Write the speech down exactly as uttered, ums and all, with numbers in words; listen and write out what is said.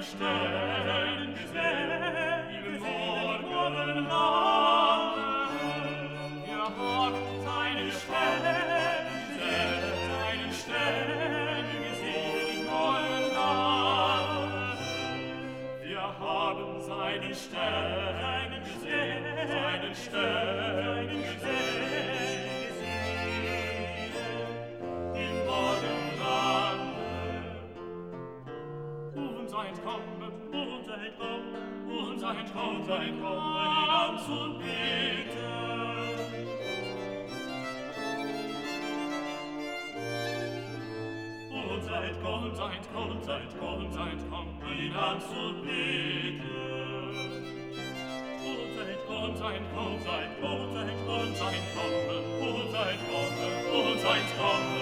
seinen Stellen gesehen, im Morgenland. Wir haben seine Stellen gesehen, seinen Stellen gesehen, im Morgenland. Wir haben seine Stellen gesehen, seinen Stellen gesehen, im Morgenland. Unser Kommen, unser Kommen, unser Kommen, unser Kommen, ihn anzubeten. Unser Kommen, unser Kommen, unser Kommen, unser Kommen, ihn anzubeten. Unser Kommen, unser Kommen, unser Kommen, unser Kommen, unser Kommen, unser Kommen, unser Kommen,